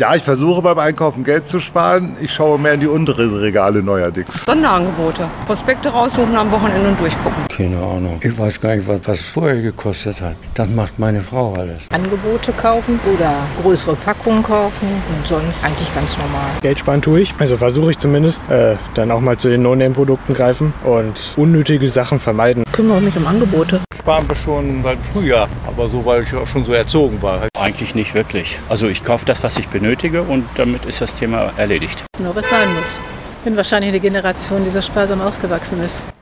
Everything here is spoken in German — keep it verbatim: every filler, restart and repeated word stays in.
Ja, ich versuche beim Einkaufen Geld zu sparen. Ich schaue mehr in die unteren Regale neuerdings. Sonderangebote. Prospekte raussuchen am Wochenende und durchgucken. Keine Ahnung. Ich weiß gar nicht, was was es vorher gekostet hat. Das macht meine Frau alles. Angebote kaufen oder größere Packungen kaufen und sonst eigentlich ganz normal. Geld sparen tue ich, also versuche ich zumindest. Äh, dann auch mal zu den No-Name-Produkten greifen und unnötige Sachen vermeiden. Ich kümmere mich um Angebote. Sparen wir schon seit Frühjahr, aber so, weil ich auch schon so erzogen war. Eigentlich nicht wirklich. Also ich kaufe das, was ich benötige und damit ist das Thema erledigt. Nur was sein muss. Ich bin wahrscheinlich eine Generation, die so sparsam aufgewachsen ist.